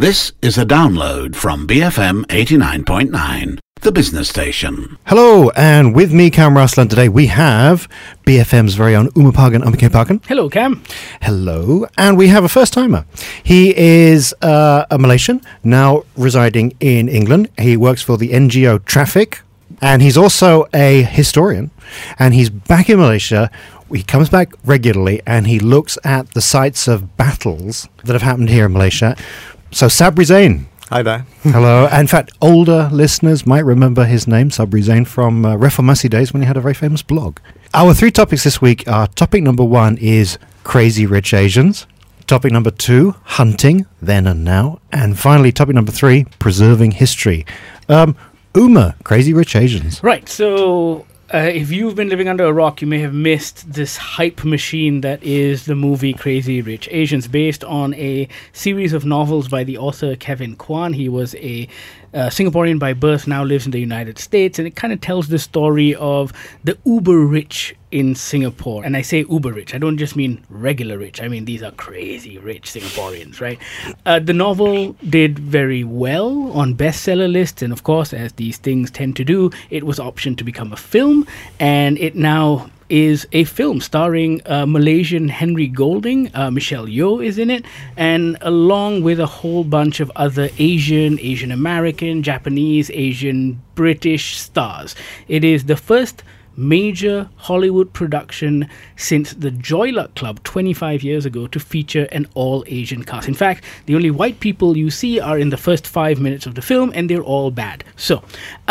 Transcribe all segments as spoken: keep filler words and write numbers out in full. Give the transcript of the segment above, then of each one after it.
This is a download from B F M eighty-nine point nine, the business station. Hello, and with me, Cam Raslan, today we have B F M's very own Uma Pagan, Umke Pagan. Hello, Cam. Hello, and we have a first-timer. He is uh, a Malaysian, now residing in England. He works for the N G O Traffic, and he's also a historian, and he's back in Malaysia. He comes back regularly, and he looks at the sites of battles that have happened here in Malaysia. So, Sabri Zain. Hi there. Hello. In fact, older listeners might remember his name, Sabri Zain, from uh, Reformasi days when he had a very famous blog. Our three topics this week are: topic number one is Crazy Rich Asians. Topic number two, hunting, then and now. And finally, topic number three, preserving history. Um, Uma, Crazy Rich Asians. Right, so uh, if you've been living under a rock, you may have missed this hype machine that is the movie Crazy Rich Asians, based on a series of novels by the author Kevin Kwan. He was a uh, Singaporean by birth, now lives in the United States, and it kind of tells the story of the uber rich in Singapore. And I say uber rich, I don't just mean regular rich, I mean these are crazy rich Singaporeans, right? Uh, the novel did very well on bestseller lists, and of course, as these things tend to do, it was optioned to become a film, and it now is a film starring uh, Malaysian Henry Golding. uh, Michelle Yeoh is in it, and along with a whole bunch of other Asian, Asian American, Japanese, Asian, British stars. It is the first major Hollywood production since the Joy Luck Club twenty-five years ago to feature an all-Asian cast. In fact, the only white people you see are in the first five minutes of the film, and they're all bad. So,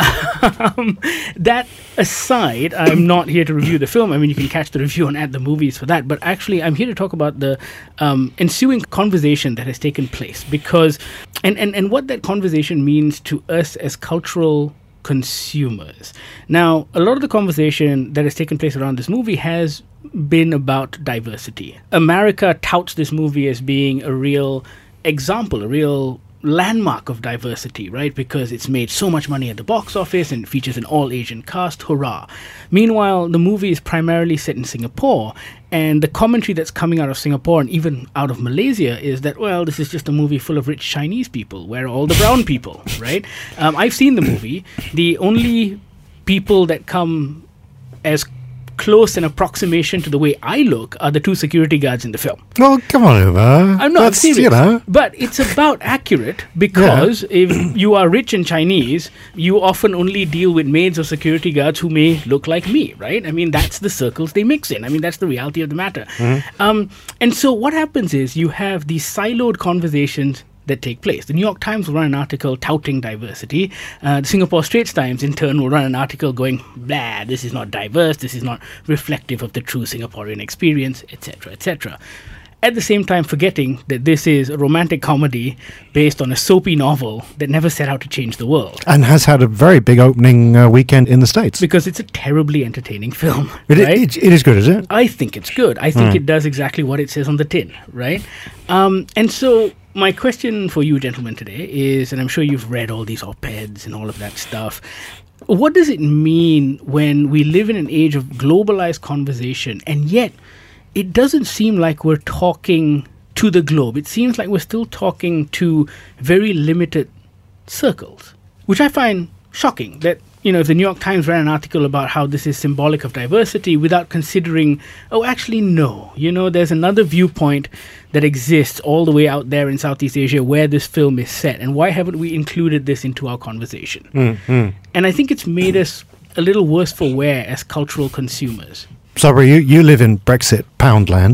um, that aside, I'm not here to review the film. I mean, you can catch the review on At The Movies for that, but actually I'm here to talk about the um, ensuing conversation that has taken place, because, and, and, and what that conversation means to us as cultural consumers. Now, a lot of the conversation that has taken place around this movie has been about diversity. America touts this movie as being a real example, a real landmark of diversity, right? Because it's made so much money at the box office and features an all-Asian cast, hurrah. Meanwhile, the movie is primarily set in Singapore, and the commentary that's coming out of Singapore and even out of Malaysia is that, well, this is just a movie full of rich Chinese people. Where are all the brown people, right? Um, I've seen the movie. The only people that come as close an approximation to the way I look are the two security guards in the film. Well, come on, Uma. I'm not That's, serious, you know. But it's about accurate, because yeah. if you are rich and Chinese, you often only deal with maids or security guards who may look like me, right? I mean, that's the circles they mix in. I mean, that's the reality of the matter. Mm-hmm. Um, and so what happens is you have these siloed conversations that take place. The New York Times will run an article touting diversity. Uh, the Singapore Straits Times, in turn, will run an article going, blah, this is not diverse, this is not reflective of the true Singaporean experience, et cetera, et cetera. At the same time, forgetting that this is a romantic comedy based on a soapy novel that never set out to change the world. And has had a very big opening uh, weekend in the States. Because it's a terribly entertaining film. It, right? it, it is good, is it? I think it's good. I think Mm. it does exactly what it says on the tin, right? Um, and so my question for you gentlemen today is, and I'm sure you've read all these op-eds and all of that stuff, what does it mean when we live in an age of globalized conversation, and yet it doesn't seem like we're talking to the globe? It seems like we're still talking to very limited circles, which I find shocking. That, you know, if the New York Times ran an article about how this is symbolic of diversity without considering, oh, actually, no, you know, there's another viewpoint that exists all the way out there in Southeast Asia where this film is set, and why haven't we included this into our conversation? Mm-hmm. And I think it's made us a little worse for wear as cultural consumers. Sorry, you, you live in Brexit Poundland.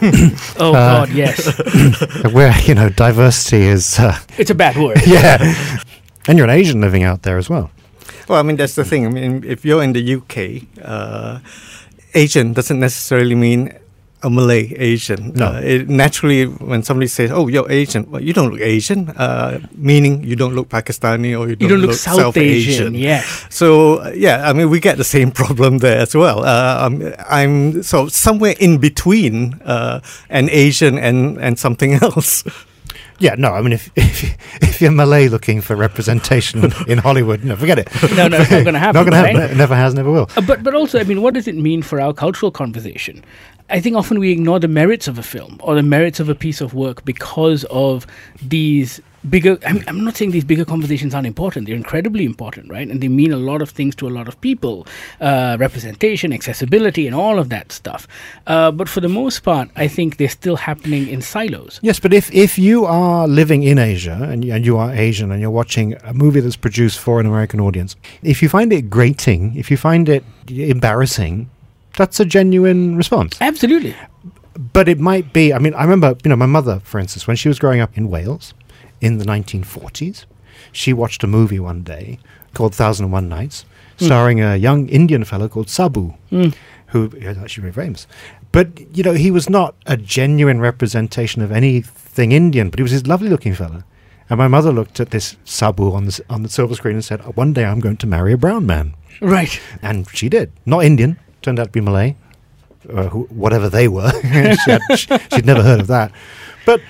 Oh, uh, God, yes. Where, you know, diversity is... Uh, It's a bad word. yeah. And you're an Asian living out there as well. Well, I mean, that's the thing. I mean, if you're in the U K, uh, Asian doesn't necessarily mean a Malay Asian. No. Uh, it, naturally, when somebody says, oh, you're Asian, well, you don't look Asian, uh, meaning you don't look Pakistani or you don't, You don't look, look South, South Asian, Asian. yes. So, uh, yeah, I mean, we get the same problem there as well. Uh, I'm, I'm so somewhere in between uh, an Asian and, and something else. Yeah, no, I mean, if if, if you're Malay looking for representation in Hollywood, no, forget it. No, no, it's not going to happen. Not going to right? happen. It never has, never will. Uh, but but also, I mean, what does it mean for our cultural conversation? I think often we ignore the merits of a film or the merits of a piece of work because of these bigger, I'm, I'm not saying these bigger conversations aren't important. They're incredibly important, right? And they mean a lot of things to a lot of people. Uh, representation, accessibility, and all of that stuff. Uh, but for the most part, I think they're still happening in silos. Yes, but if, if you are living in Asia and you, and you are Asian and you're watching a movie that's produced for an American audience, if you find it grating, if you find it embarrassing, that's a genuine response. Absolutely. But it might be, I mean, I remember, you know, my mother, for instance, when she was growing up in Wales in the nineteen forties, she watched a movie one day called Thousand and One Nights, mm. starring a young Indian fellow called Sabu, mm. who is actually very famous. But, you know, he was not a genuine representation of anything Indian, but he was this lovely-looking fellow. And my mother looked at this Sabu on the, on the silver screen and said, one day I'm going to marry a brown man. Right. And she did. Not Indian. Turned out to be Malay. Uh, who, whatever they were. she had, she, she'd never heard of that. But,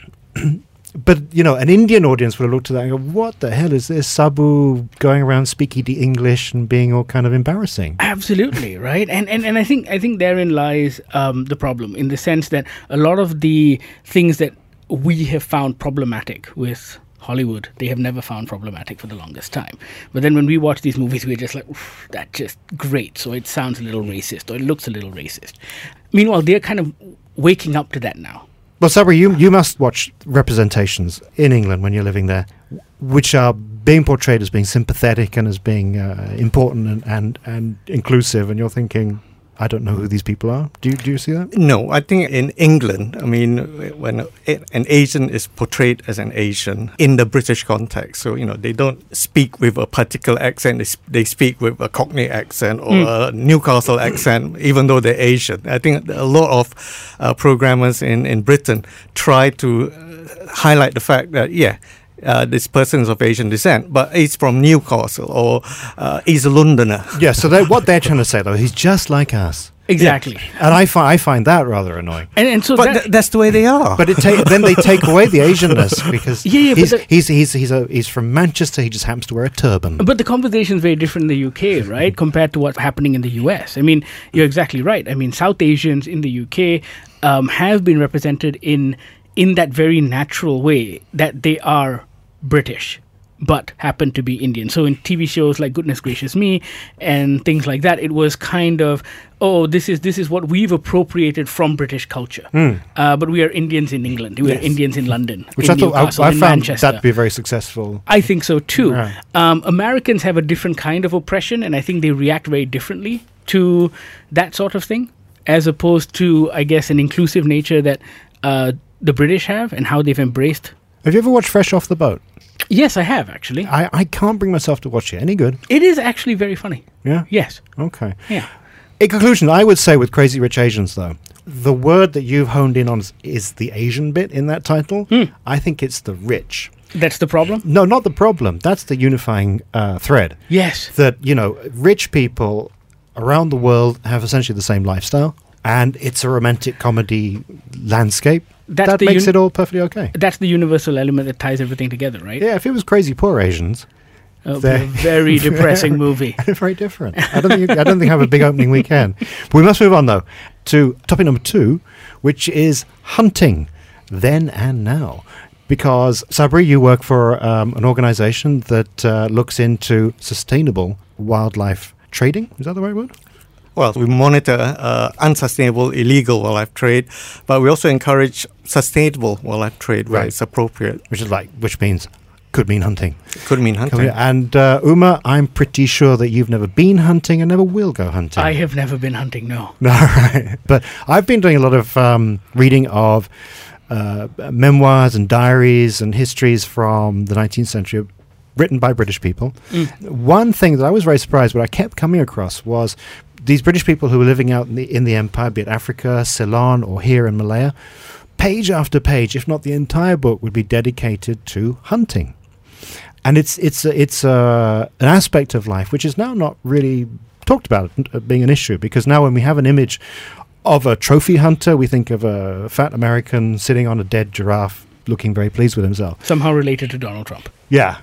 but you know, an Indian audience would have looked at that and go, what the hell is this Sabu going around speaking the English and being all kind of embarrassing? Absolutely, right? And and, and I think I think therein lies um, the problem, in the sense that a lot of the things that we have found problematic with Hollywood, they have never found problematic for the longest time. But then when we watch these movies, we're just like, oof, that's just great. So it sounds a little racist, or it looks a little racist. Meanwhile, they're kind of waking up to that now. Well, Sabri, you, you must watch representations in England when you're living there, which are being portrayed as being sympathetic and as being uh, important and, and, and inclusive, and you're thinking, I don't know who these people are. Do you, do you see that? No, I think in England, I mean, when an Asian is portrayed as an Asian in the British context, so, you know, they don't speak with a particular accent, they, sp- they speak with a Cockney accent or mm. a Newcastle accent, even though they're Asian. I think a lot of uh, programmers in, in Britain try to uh, highlight the fact that, yeah, Uh, this person is of Asian descent, but he's from Newcastle or uh, he's a Londoner. Yeah, so they, what they're trying to say, though, he's just like us. Exactly. Yeah. And I, fi- I find that rather annoying. And, and so but that, th- that's the way they are. But it ta- then they take away the Asianness because yeah, yeah, he's, but the, he's, he's, he's, a, he's from Manchester, he just happens to wear a turban. But the conversation is very different in the U K, right, compared to what's happening in the U S. I mean, you're exactly right. I mean, South Asians in the U K um, have been represented in in that very natural way that they are British but happen to be Indian. So in T V shows like Goodness Gracious Me and things like that, it was kind of, oh, this is this is what we've appropriated from British culture. Mm. Uh, but we are Indians in England. We yes. are Indians in London, which in I thought Newcastle, I, I in found Manchester. that to be very successful. I think so too. Yeah. Um, Americans have a different kind of oppression, and I think they react very differently to that sort of thing, as opposed to, I guess, an inclusive nature that uh, the British have and how they've embraced. Have you ever watched Fresh Off the Boat? Yes, I have, actually. I, I can't bring myself to watch it. Any good? It is actually very funny. Yeah? Yes. Okay. Yeah. In conclusion, I would say with Crazy Rich Asians, though, the word that you've honed in on is, is the Asian bit in that title. Mm. I think it's the rich. That's the problem? No, not the problem. That's the unifying uh, thread. Yes. That, you know, rich people around the world have essentially the same lifestyle, and it's a romantic comedy landscape. That's that makes uni- it all perfectly okay. That's the universal element that ties everything together, right? Yeah, if it was Crazy Poor Asians, oh, they're a very depressing movie. Very different. I don't think I don't think I have a big opening weekend. But we must move on though to topic number two, which is hunting, then and now. Because Sabri, you work for um, an organisation that uh, looks into sustainable wildlife trading. Is that the right word? Well, we monitor uh, unsustainable, illegal wildlife trade, but we also encourage sustainable wildlife trade where right. it's appropriate. Which is like, which means, could mean hunting. Could mean hunting. And uh, Uma, I'm pretty sure that you've never been hunting and never will go hunting. I have never been hunting, no. No, right. But I've been doing a lot of um, reading of uh, memoirs and diaries and histories from the nineteenth century written by British people. Mm. One thing that I was very surprised, but I kept coming across was these British people who were living out in the, in the empire, be it Africa, Ceylon, or here in Malaya, page after page, if not the entire book, would be dedicated to hunting. And it's it's a, it's a, an aspect of life which is now not really talked about uh, being an issue, because now when we have an image of a trophy hunter, we think of a fat American sitting on a dead giraffe looking very pleased with himself. Somehow related to Donald Trump. Yeah.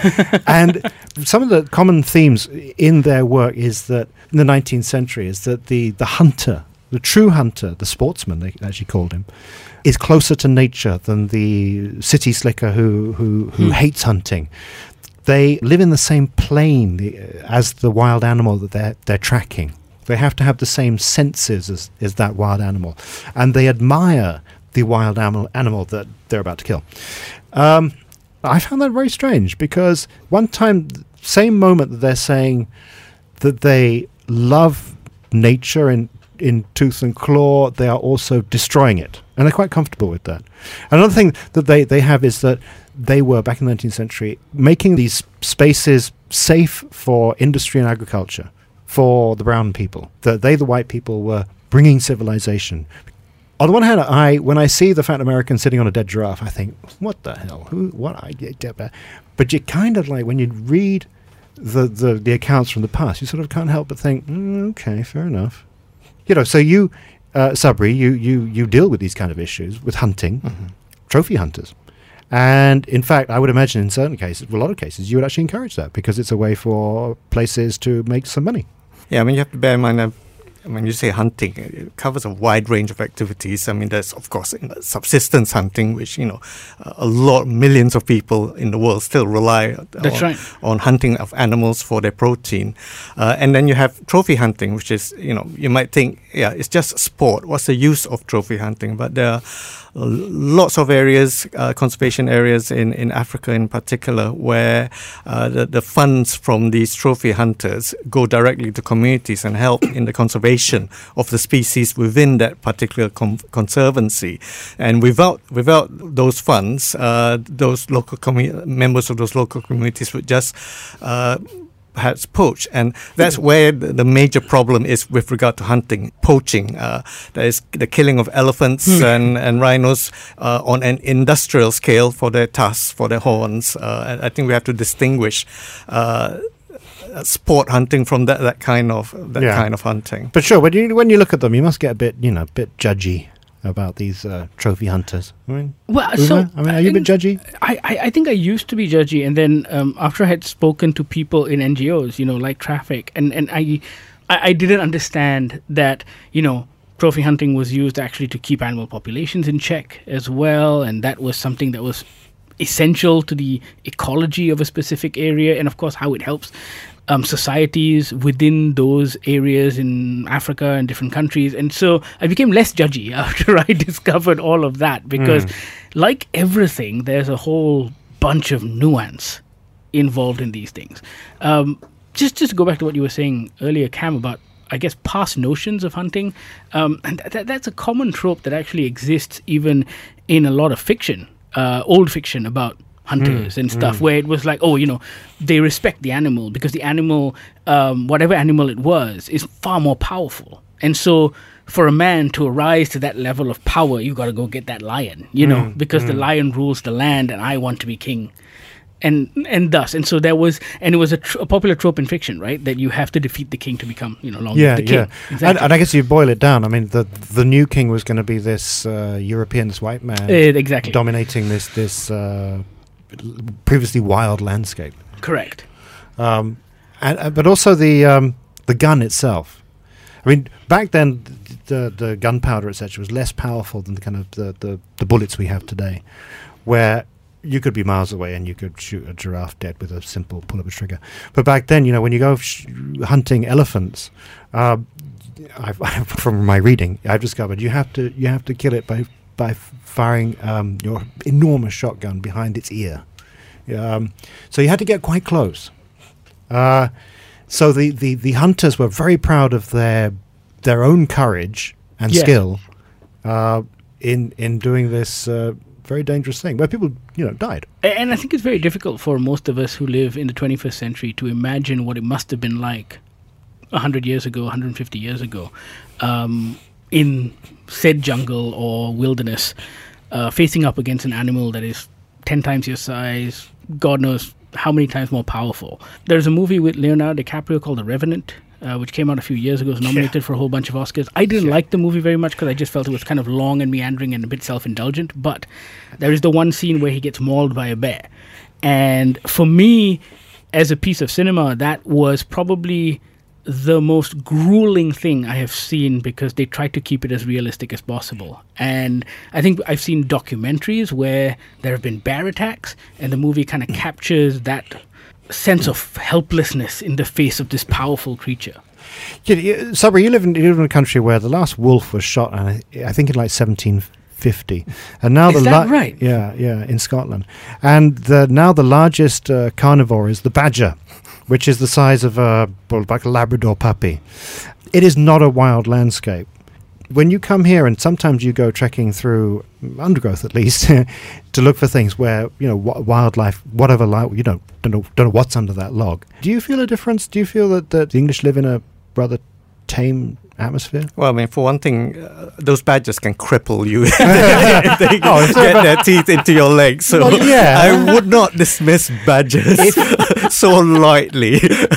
And some of the common themes in their work is that in the nineteenth century is that the, the hunter, the true hunter, the sportsman, they actually called him, is closer to nature than the city slicker who who, who hmm. hates hunting. They live in the same plane the, as the wild animal that they're they're tracking. They have to have the same senses as, as that wild animal, and they admire the wild animal animal that they're about to kill. Um, I found that very strange because one time, same moment that they're saying that they love nature in, in tooth and claw, they are also destroying it. And they're quite comfortable with that. Another thing that they, they have is that they were, back in the nineteenth century, making these spaces safe for industry and agriculture, for the brown people. That they, the white people, were bringing civilization. On the one hand, I when I see the fat American sitting on a dead giraffe, I think, what the hell? Who? What? I But you kind of like, when you read the, the, the accounts from the past, you sort of can't help but think, mm, okay, fair enough. You know, so you, uh, Sabri, you, you, you deal with these kind of issues, with hunting, mm-hmm. trophy hunters. And in fact, I would imagine in certain cases, a lot of cases, you would actually encourage that because it's a way for places to make some money. Yeah, I mean, you have to bear in mind that when you say hunting, it covers a wide range of activities. I mean, there's, of course, subsistence hunting, which, you know, a lot, millions of people in the world still rely That's on, right. on hunting of animals for their protein. Uh, and then you have trophy hunting, which is, you know, you might think, yeah, it's just sport. What's the use of trophy hunting? But there are lots of areas, uh, conservation areas in, in Africa in particular, where uh, the, the funds from these trophy hunters go directly to communities and help in the conservation of the species within that particular com- conservancy. And without without those funds, uh, those local commu- members of those local communities would just uh, perhaps poach, and that's where the, the major problem is with regard to hunting, poaching. Uh, there is the killing of elephants mm. and, and rhinos uh, on an industrial scale for their tusks, for their horns. Uh, and I think we have to distinguish uh, sport hunting from that, that kind of that yeah. kind of hunting. But sure, when you when you look at them, you must get a bit, you know, a bit judgy about these uh, trophy hunters. I mean, well, Uma, so I mean, are you a bit judgy? I, I, I think I used to be judgy, and then um, after I had spoken to people in N G Os, you know, like Traffic, and and I, I, I didn't understand that, you know, trophy hunting was used actually to keep animal populations in check as well, and that was something that was essential to the ecology of a specific area, and of course how it helps Um, societies within those areas in Africa and different countries. And so I became less judgy after I discovered all of that, because mm. like everything, there's a whole bunch of nuance involved in these things. Um, just, just to go back to what you were saying earlier, Cam, about, I guess, past notions of hunting, um, and th- that's a common trope that actually exists even in a lot of fiction, uh, old fiction about hunters mm, and stuff, mm. where it was like, oh, you know, they respect the animal because the animal, um, whatever animal it was, is far more powerful. And so for a man to arise to that level of power, you got to go get that lion, you mm, know, because mm. the lion rules the land and I want to be king. And and thus, and so there was, and it was a, tr- a popular trope in fiction, right? That you have to defeat the king to become, you know, long yeah, the king. Yeah, exactly. and, and I guess you boil it down. I mean, the the new king was going to be this uh, European, this white man, uh, exactly dominating this this uh, previously wild landscape. Correct. Um, and uh, but also the um, the gun itself. I mean, back then, the the gunpowder, et cetera, was less powerful than the kind of the, the, the bullets we have today, where you could be miles away and you could shoot a giraffe dead with a simple pull of a trigger. But back then, you know, when you go sh- hunting elephants, uh, I've, from my reading, I've discovered you have to you have to kill it by by firing um, your enormous shotgun behind its ear. Um, so you had to get quite close. Uh, so the, the, the hunters were very proud of their their own courage and yes. skill uh, in in doing this Uh, very dangerous thing where people, you know, died. And I think it's very difficult for most of us who live in the twenty-first century to imagine what it must have been like one hundred years ago, one hundred fifty years ago, um, in said jungle or wilderness, uh, facing up against an animal that is ten times your size, God knows how many times more powerful. There's a movie with Leonardo DiCaprio called The Revenant, Uh, which came out a few years ago, was nominated yeah. for a whole bunch of Oscars. I didn't yeah. like the movie very much because I just felt it was kind of long and meandering and a bit self-indulgent, but there is the one scene where he gets mauled by a bear. And for me, as a piece of cinema, that was probably the most grueling thing I have seen because they try to keep it as realistic as possible. And I think I've seen documentaries where there have been bear attacks, and the movie kind of captures that sense of helplessness in the face of this powerful creature. Yeah, you- Sabri, you live in you live in a country where the last wolf was shot, and I, I think in like seventeen fifty, and now Is the that right? Yeah, yeah, in Scotland, and the, now the largest uh, carnivore is the badger, which is the size of a well, like a Labrador puppy. It is not a wild landscape. When you come here, and sometimes you go trekking through undergrowth, at least, to look for things where you know wi- wildlife, whatever, like you don't don't know don't know what's under that log. Do you feel a difference? Do you feel that, that the English live in a rather tame atmosphere? Well, I mean, for one thing, uh, those badgers can cripple you if they Oh, if they're get their teeth into your legs. So Well, yeah. I would not dismiss badgers so lightly.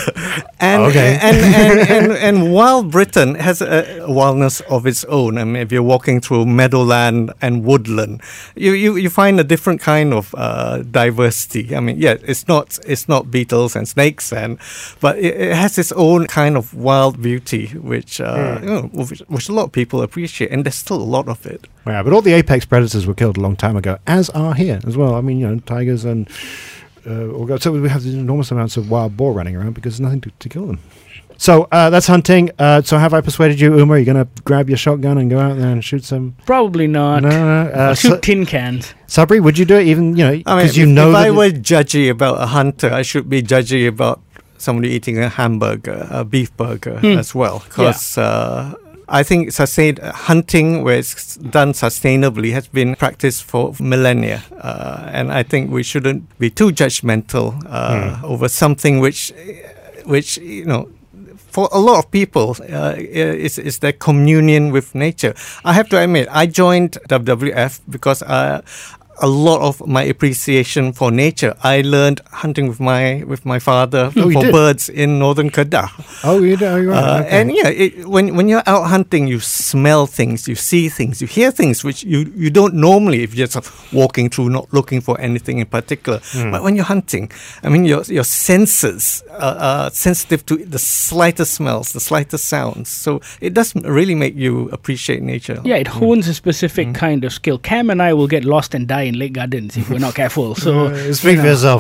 And, Okay. and, and, and, and while Britain has a wildness of its own, I mean, if you're walking through meadowland and woodland, you, you, you find a different kind of uh, diversity. I mean, yeah, it's not it's not beetles and snakes, and but it, it has its own kind of wild beauty, which uh, you know, which, which a lot of people appreciate, and there's still a lot of it. Yeah, but all the apex predators were killed a long time ago, as are here as well. I mean, you know, tigers and uh, all go- so we have these enormous amounts of wild boar running around because there's nothing to, to kill them. So uh, that's hunting. Uh, so have I persuaded you, Uma? Are you going to grab your shotgun and go out there and shoot some? Probably not. No, no. I'll Uh, shoot Sa- tin cans. Sabri, would you do it? Even you know, I mean, because you if, know if that I it- were judgy about a hunter, I should be judgy about somebody eating a hamburger, a beef burger Hmm. as well, because. Uh, I think sustain, hunting, where it's done sustainably, has been practiced for millennia, uh, and I think we shouldn't be too judgmental uh, over something which, which you know, for a lot of people, uh, is is their communion with nature. I have to admit, I joined W W F because uh, a lot of my appreciation for nature I learned hunting with my with my father Oh, you for did? birds in northern Kedah. Oh, you do. You're right. Uh, okay. And yeah, it, when when you're out hunting, you smell things, you see things, you hear things which you, you don't normally if you're just walking through, not looking for anything in particular. Hmm. But when you're hunting, I mean, your your senses are, are sensitive to the slightest smells, the slightest sounds. So it does really make you appreciate nature. Yeah, it hones a specific kind of skill. Cam and I will get lost and die in Lake Gardens if we're not careful. So Uh, speak you for know. yourself.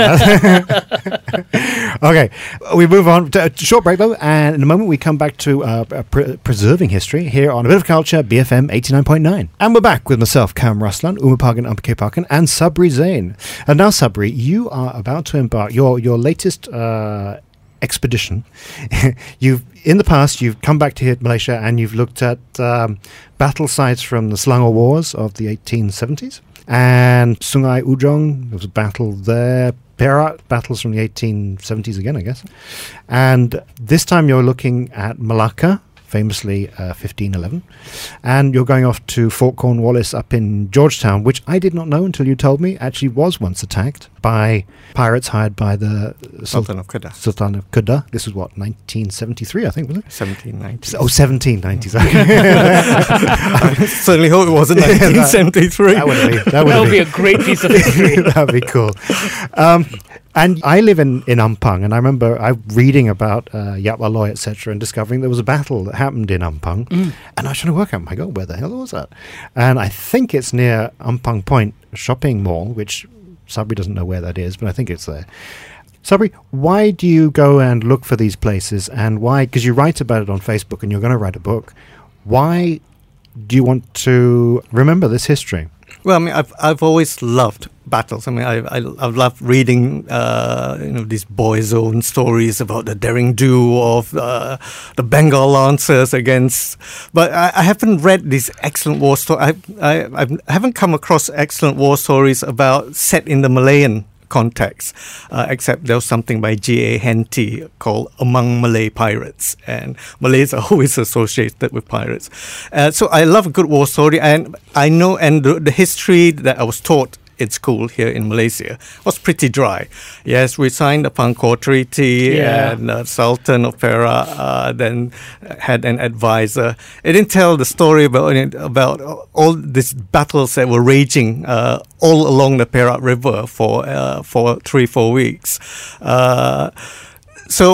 Okay, we move on to a short break though, and in a moment we come back to uh, uh, pre- preserving history here on A Bit of Culture, B F M eighty-nine point nine. And we're back with myself, Cam Ruslan, Uma Pagan, Umpake Pagan, and Sabri Zain. And now, Sabri, you are about to embark your your latest uh, expedition. You've in the past you've come back to here, Malaysia, and you've looked at um, battle sites from the Selangor Wars of the eighteen seventies. And Sungai Ujong, there was a battle there. Perak, battles from the eighteen seventies again, I guess. And this time you're looking at Malacca, famously uh, fifteen eleven. And you're going off to Fort Cornwallis up in Georgetown, which I did not know until you told me actually was once attacked by pirates hired by the Sul- Sultan of Kedah, Sultan of Kedah. This was what, nineteen seventy-three, I think, was it? seventeen ninety. Oh, seventeen nineties. I certainly hope it wasn't Yeah, that- nineteen seventy-three. That would be. That That would would be be. a great piece of history. That'd be cool. Um, and I live in, in Ampang, and I remember I reading about uh, Yap Aloy, et cetera, and discovering there was a battle that happened in Ampang. Mm. And I was trying to work out, my God, where the hell was that? And I think it's near Ampang Point Shopping Mall, which Sabri doesn't know where that is, but I think it's there. Sabri, why do you go and look for these places, and why? Because you write about it on Facebook, and you're going to write a book. Why do you want to remember this history? Well, I mean, I've I've always loved battles. I mean, I I I've loved reading, uh, you know, these boys' own stories about the daring do of uh, the Bengal Lancers against. But I, I haven't read these excellent war stories. I, I I haven't come across excellent war stories about set in the Malayan context, uh, except there was something by G A Henty called Among Malay Pirates, and Malays are always associated with pirates. Uh, so I love a good war story, and I know, and the, the history that I was taught in school here in Malaysia was pretty dry. Yes, we signed the Pankor Treaty, Yeah. and uh, Sultan of Perak uh, then had an advisor. It didn't tell the story about about all these battles that were raging uh, all along the Perak River for uh, for three four weeks. Uh, so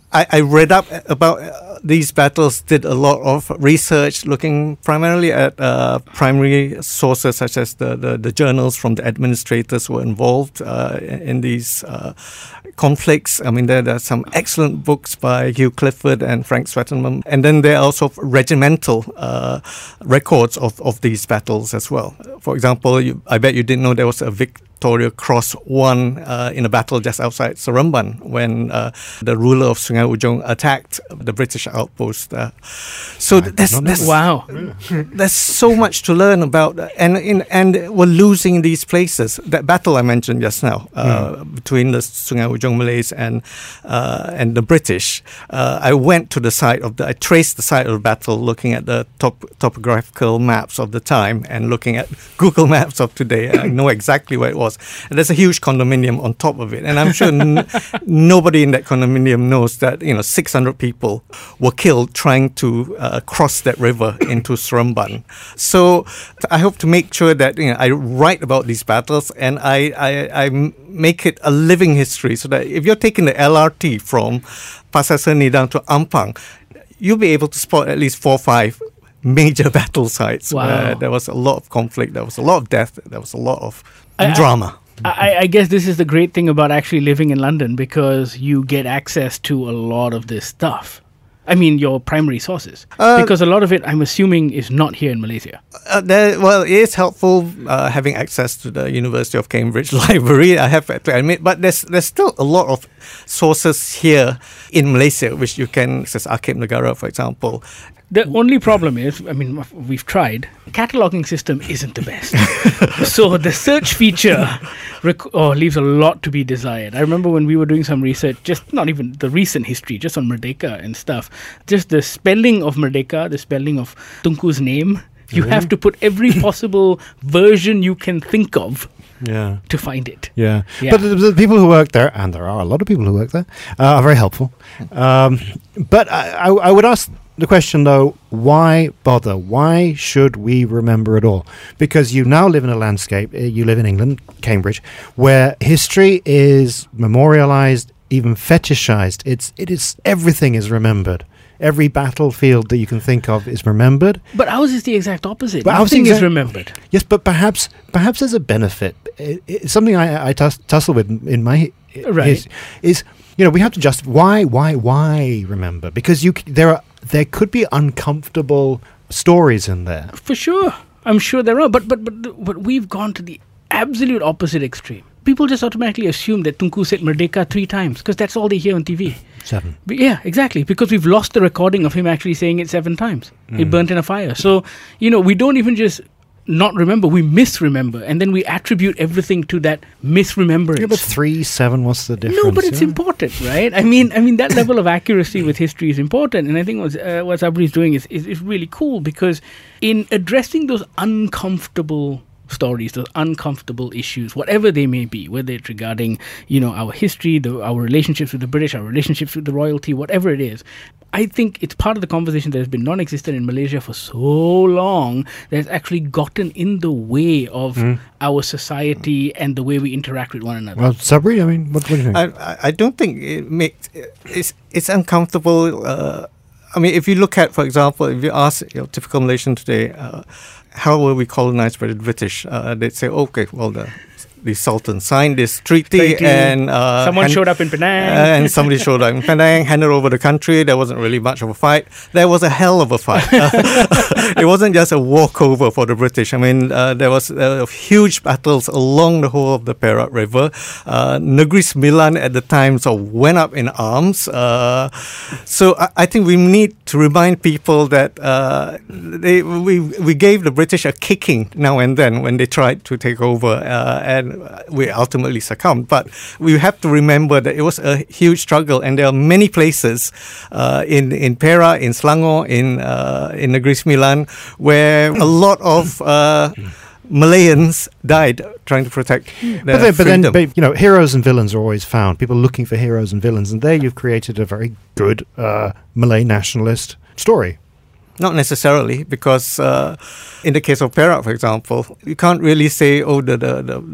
I, I read up about uh, these battles, did a lot of research looking primarily at uh, primary sources such as the, the, the journals from the administrators who were involved uh, in, in these uh, conflicts. I mean, there, there are some excellent books by Hugh Clifford and Frank Swettenham. And then there are also regimental uh, records of, of these battles as well. For example, you, I bet you didn't know there was a Victoria Cross won uh, in a battle just outside Seremban when uh, the ruler of Sungai Ujong attacked the British outpost. Uh, so there's, there's, wow. there's so much to learn about, and in, and we're losing these places. That battle I mentioned just now uh, mm. between the Sungai Ujong Malays and uh, and the British. Uh, I went to the site of the. I traced the site of the battle, looking at the top, topographical maps of the time and looking at Google Maps of today. I know exactly where it was. And there's a huge condominium on top of it, and I'm sure n- nobody in that condominium knows that you know six hundred people were killed trying to uh, cross that river into Seremban. So I hope to make sure that you know I write about these battles and I, I, I make it a living history, so that if you're taking the L R T from Pasar Seni down to Ampang, you'll be able to spot at least four or five major battle sites wow. where there was a lot of conflict, there was a lot of death, there was a lot of I, drama. I, I guess this is the great thing about actually living in London, because you get access to a lot of this stuff. I mean, your primary sources. Uh, because a lot of it, I'm assuming, is not here in Malaysia. Uh, there, well, it is helpful uh, having access to the University of Cambridge library, I have to admit. But there's there's still a lot of sources here in Malaysia, which you can access. Archive Negara, for example. The only problem is, I mean, we've tried, the cataloging system isn't the best. So the search feature rec- oh, leaves a lot to be desired. I remember when we were doing some research, just not even the recent history, just on Merdeka and stuff, just the spelling of Merdeka, the spelling of Tunku's name, you mm-hmm. have to put every possible version you can think of. Yeah. To find it. Yeah. yeah. But the, the people who work there, and there are a lot of people who work there, uh, are very helpful. Um, but I, I, I would ask the question, though, why bother? Why should we remember it all? Because you now live in a landscape, uh, you live in England, Cambridge, where history is memorialized, even fetishized. It's, it is, everything is remembered. Every battlefield that you can think of is remembered. But ours is the exact opposite. But Nothing exact- is remembered. Yes, but perhaps perhaps there's a benefit. It, it's something I, I tuss- tussle with in my right. is, is you know we have to just why why why remember, because you c- there are there could be uncomfortable stories in there. For sure, I'm sure there are. But but but but we've gone to the absolute opposite extreme. People just automatically assume that Tunku said Merdeka three times because that's all they hear on T V. Seven. But yeah, exactly. Because we've lost the recording of him actually saying it seven times. Mm. It burnt in a fire. So, you know, we don't even just not remember, we misremember. And then we attribute everything to that misremembrance. Yeah, but three, seven, what's the difference? No, but it's yeah. important, right? I mean, I mean that level of accuracy with history is important. And I think what, uh, what Sabri is doing is, is, is really cool, because in addressing those uncomfortable stories, those uncomfortable issues, whatever they may be, whether it's regarding, you know, our history, the, our relationships with the British, our relationships with the royalty, whatever it is, I think it's part of the conversation that has been non-existent in Malaysia for so long that has actually gotten in the way of mm. our society and the way we interact with one another. Well, Sabri, I mean, what, what do you think? I, I don't think it makes it's it's uncomfortable. Uh, I mean, if you look at, for example, if you ask you know, typical Malaysian today, uh, how were we colonized by the British? Uh, they'd say, okay, well, the the Sultan signed this treaty, treaty. and uh, someone hand, showed up in Penang, uh, and somebody showed up in Penang, handed over the country. There wasn't really much of a fight. There was a hell of a fight. It wasn't just a walkover for the British. I mean, uh, there was uh, huge battles along the whole of the Perak River. Uh, Negeri Sembilan at the time so went up in arms. Uh, so I, I think we need to remind people that uh, they, we we gave the British a kicking now and then when they tried to take over, uh, and we ultimately succumbed. But we have to remember that it was a huge struggle, and there are many places uh, in in Perak, in Selangor, in uh, in Negeri Sembilan, where a lot of uh, Malayans died trying to protect their but then, but freedom. then, but, you know, heroes and villains are always found. People looking for heroes and villains, and there you've created a very good uh, Malay nationalist story. Not necessarily, because uh, in the case of Perak, for example, you can't really say, oh, the the, the, the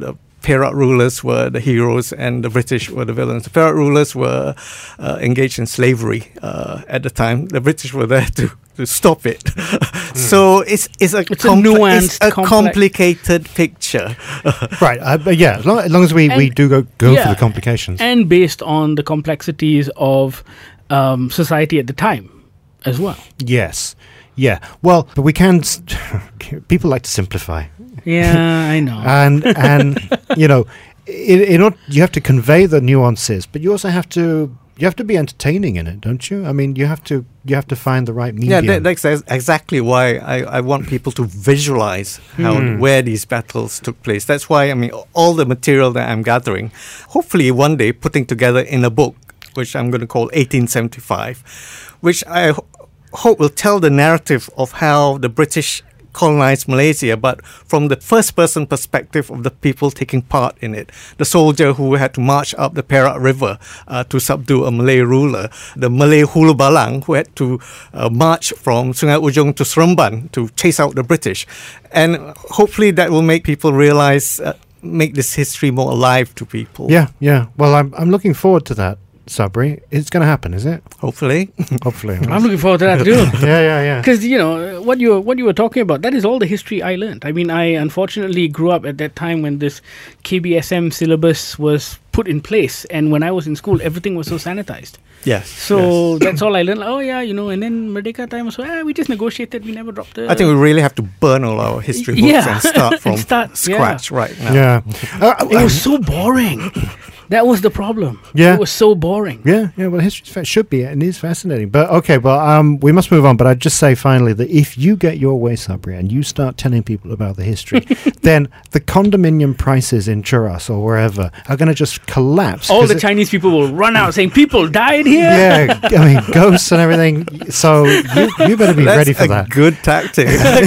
Perak rulers were the heroes and the British were the villains. The Perak rulers were uh, engaged in slavery uh, at the time. The British were there to, to stop it. Mm. So it's it's a, it's compl- a nuanced, it's a complex. complicated picture. Right, uh, but yeah, as long as, long as we, And- we do go, go yeah. for the complications. And based on the complexities of um, society at the time as well. Yes. Yeah. Well, but we can. s- People like to simplify, Yeah, I know. and and you know, in, in order, you have to convey the nuances, but you also have to you have to be entertaining in it, don't you? I mean, you have to you have to find the right Yeah, medium. that, that's ex- exactly why I, I want people to visualize how Hmm. where these battles took place. That's why I mean all the material that I'm gathering, hopefully one day putting together in a book, which I'm going to call eighteen seventy-five, which I ho- hope will tell the narrative of how the British colonized Malaysia, but from the first person perspective of the people taking part in it. The soldier who had to march up the Perak River uh, to subdue a Malay ruler, the Malay Hulu Balang who had to uh, march from Sungai Ujung to Seremban to chase out the British. And hopefully that will make people realize, uh, make this history more alive to people. Yeah, yeah. Well, I'm I'm looking forward to that, Sabri. It's going to happen, is it? Hopefully. Hopefully. I'm looking forward to that too. yeah, yeah, yeah. Because you know what you what you were talking about, that is all the history I learned. I mean, I unfortunately grew up at that time when this K B S M syllabus was put in place, and when I was in school, everything was so sanitized. Yes. So yes. that's all I learned. Like, oh yeah, you know, and then Merdeka time was, eh, we just negotiated, we never dropped the. I think we really have to burn all our history books Yeah. and start from And start- scratch right now. Yeah. Uh, It was so boring. That was the problem. Yeah. It was so boring. Yeah, yeah. Well, history fa- should be and is fascinating. But okay, well, um, we must move on. But I'd just say finally that if you get your way, Sabri, and you start telling people about the history, then the condominium prices in Churas or wherever are going to just collapse. All 'cause the it- Chinese people will run out saying, people died here. Yeah, I mean ghosts and everything. So you, you better be That's ready for a that. good tactic.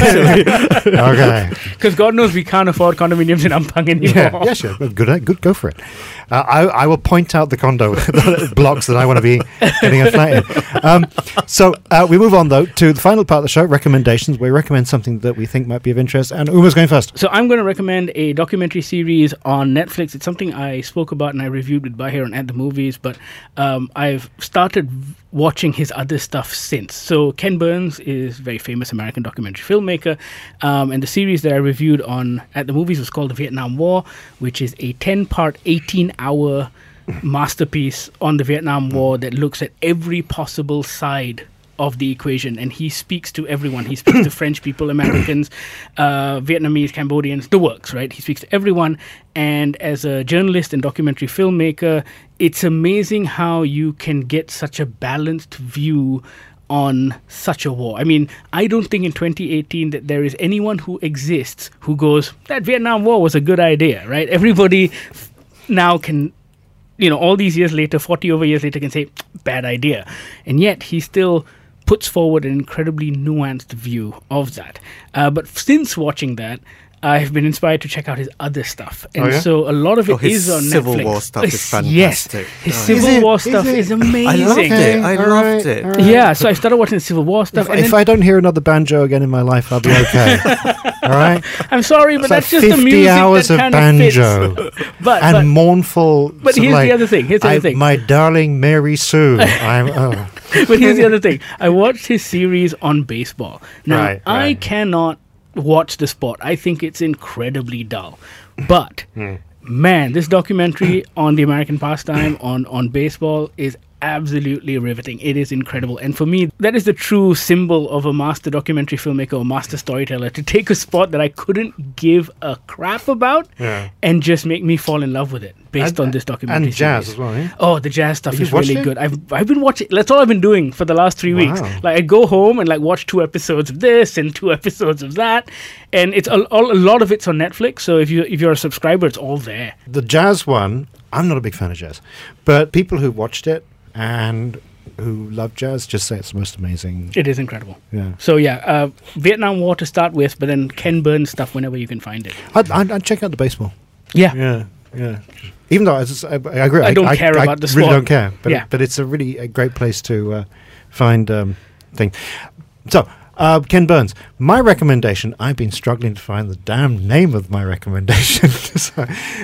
Okay. Because God knows we can't afford condominiums in Ampang anymore. Yeah, yeah, sure. Well, Good, good. Go for it. Uh, I, I will point out the condo blocks that I want to be getting a flat in. Um, so uh, we move on though to the final part of the show, recommendations. We recommend something that we think might be of interest. And Uma's going first. So I'm going to recommend a documentary series on Netflix. It's something I spoke about and I reviewed with Bahir on At the Movies, but um, I've started watching his other stuff since. So Ken Burns is a very famous American documentary filmmaker, um, and the series that I reviewed on At the Movies was called The Vietnam War, which is a ten-part, eighteen-hour masterpiece on the Vietnam War that looks at every possible side of the equation, and he speaks to everyone. He speaks to French people, Americans, uh, Vietnamese, Cambodians, the works, right? He speaks to everyone, and as a journalist and documentary filmmaker, it's amazing how you can get such a balanced view on such a war. I mean, I don't think in twenty eighteen that there is anyone who exists who goes, that Vietnam War was a good idea, right? Everybody now can, you know, all these years later, forty over years later, can say, bad idea. And yet he still puts forward an incredibly nuanced view of that. Uh, but since watching that, I've been inspired to check out his other stuff. And Oh, yeah? so a lot of it Oh, his is on Civil Netflix. War stuff is Uh, Yes, fantastic. his Oh, Civil Is it? War Is stuff it? is amazing. I loved it. I all loved right, it. all right. Yeah, so I started watching the Civil War stuff. If, and if then, I don't hear another banjo again in my life, I'll be okay. All right. I'm sorry, but It's that's like just the fifty music hours that of kind banjo of fits. but, and but mournful. but sort of here's like, the other thing. Here's the other I- thing. My darling Mary Sue. I'm. Oh. But here's the other thing. I watched his series on baseball. Now, Right, I right. cannot watch the sport. I think it's incredibly dull. But, Hmm. man, this documentary on the American pastime, on, on baseball, is absolutely riveting. It is incredible. And for me, that is the true symbol of a master documentary filmmaker or master storyteller, to take a sport that I couldn't give a crap about Yeah. and just make me fall in love with it based And- on this documentary and jazz series. as well, yeah? Oh, the jazz stuff You've is really watched it? good. I've I've been watching. That's all I've been doing for the last three weeks. Wow. Like I go home and like watch two episodes of this and two episodes of that, and it's a, a lot of it's on Netflix. So if you if you're a subscriber, it's all there. The jazz one, I'm not a big fan of jazz, but people who watched it and who love jazz just say it's the most amazing. It is incredible. Yeah. So yeah, uh, Vietnam War to start with, but then Ken Burns stuff whenever you can find it. I'd, I'd, I'd check out the baseball. Yeah. Yeah, yeah. Even though I, just, I, I agree, I don't care I, about the really sport. don't care. But Yeah. but it's a really a great place to uh, find um, thing. So Uh, Ken Burns, my recommendation, I've been struggling to find the damn name of my recommendation. so,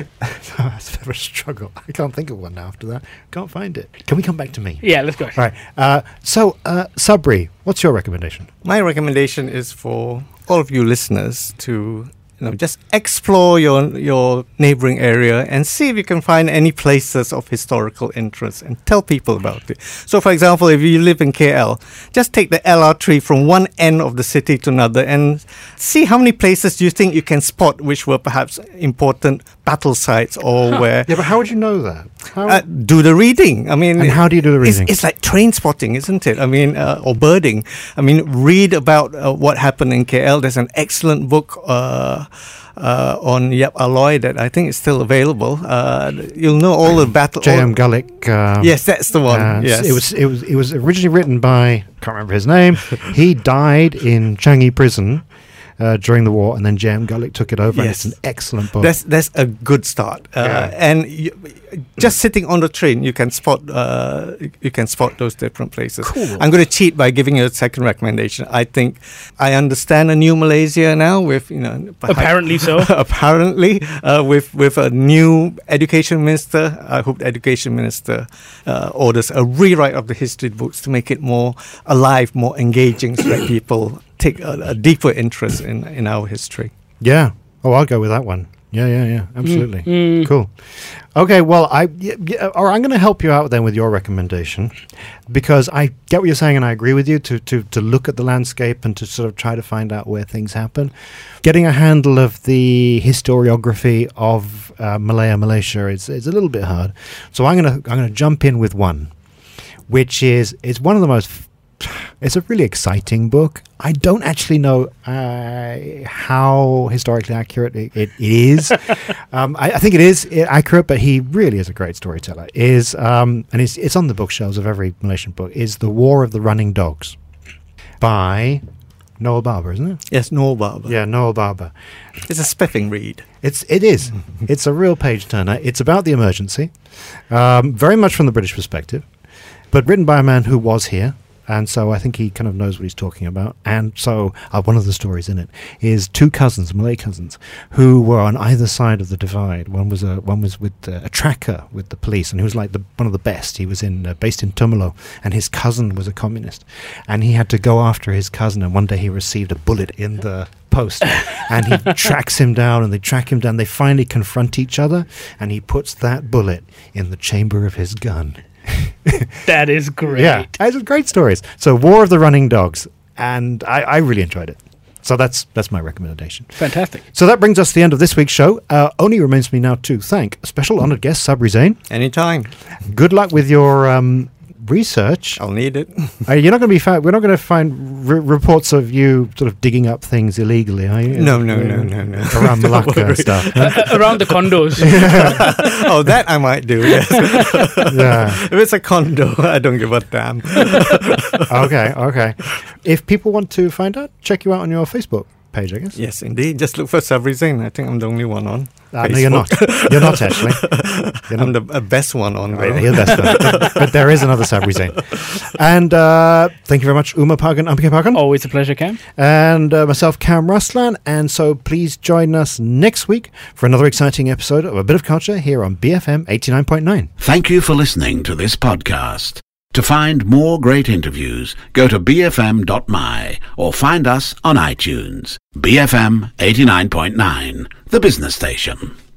so it's a bit of a struggle. I can't think of one now after that. Can't find it. Can we come back to me? Yeah, let's go. All right. Uh, so, uh, Sabri, what's your recommendation? My recommendation is for all of you listeners to you know, just explore your your neighboring area and see if you can find any places of historical interest and tell people about it. So, for example, if you live in K L, just take the L R three from one end of the city to another and see how many places you think you can spot which were perhaps important battle sites or where... Yeah, but how would you know that? How Uh, do the reading. I mean, and how do you do the it's, reading? it's like train spotting, isn't it? I mean, uh, or birding. I mean, read about uh, what happened in K L. There's an excellent book uh, uh, on Yap Aloy that I think is still available. Uh, you'll know all the battle. J M all- Gulick. Um, Yes, that's the one. uh, yes, It was, it, was, it was originally written by, can't remember his name. He died in Changi prison uh, during the war, and then J M Gulick took it over, and Yes. it's an excellent book. That's that's a good start. Uh, Yeah. And you, just sitting on the train, you can spot uh, you can spot those different places. Cool. I'm going to cheat by giving you a second recommendation. I think I understand a new Malaysia now with you know perhaps- Apparently so. apparently uh, with with a new education minister. I hope the education minister uh, orders a rewrite of the history books to make it more alive, more engaging, so that people take a, a deeper interest in in our history. Yeah. Oh, I'll go with that one. Yeah, yeah, yeah. Absolutely. Mm. Cool. Okay, well, I yeah, yeah, or I'm going to help you out then with your recommendation, because I get what you're saying and I agree with you to, to, to look at the landscape and to sort of try to find out where things happen. Getting a handle of the historiography of uh, Malaya, Malaysia is is a little bit hard. So I'm going to I'm going to jump in with one, which is it's one of the most. It's a really exciting book. I don't actually know uh, how historically accurate it, it, it is. um, I, I think it is accurate, but he really is a great storyteller. Is um, and it's, it's on the bookshelves of every Malaysian book. Is The War of the Running Dogs by Noel Barber, isn't it? Yes, Noel Barber. Yeah, Noel Barber. It's a spiffing read. It's it is. It's a real page turner. It's about the emergency, um, very much from the British perspective, but written by a man who was here. And so I think he kind of knows what he's talking about. And so uh, one of the stories in it is two cousins, Malay cousins, who were on either side of the divide. One was a one was with uh, a tracker with the police, and he was like the, one of the best. He was in uh, based in Tumalo, and his cousin was a communist, and he had to go after his cousin. And one day he received a bullet in the post, and he tracks him down, and they track him down. They finally confront each other, and he puts that bullet in the chamber of his gun. That is great. Yeah, it's great stories. So, War of the Running Dogs, and I, I really enjoyed it. So that's that's my recommendation. Fantastic. So that brings us to the end of this week's show. Uh, only remains me now to thank special honoured guest Sabri Zain. Anytime. Good luck with your um, research. I'll need it. Uh, you're not going to be found. We're not going to find r- reports of you sort of digging up things illegally, are you? No, no, no, no, no. Around Malacca and stuff. Uh, around the condos. Oh, that I might do, yes. Yeah. If it's a condo, I don't give a damn. Okay. Okay. If people want to find out, check you out on your Facebook page, I guess. Yes, indeed. Just look for Sabri Zain. I think I'm the only one on. Uh, no, you're not. You're not actually. You're not. I'm the uh, best one on. Right, though. you're the best one. But, but there is another Sabri Zain. And uh, thank you very much, Uma Pagan, Ampike Pagan, Always a pleasure, Cam. and uh, myself, Cam Ruslan. And so please join us next week for another exciting episode of A Bit of Culture here on B F M eighty-nine point nine. Thank you for listening to this podcast. To find more great interviews, go to b f m dot m y or find us on iTunes. B F M eighty-nine point nine, the business station.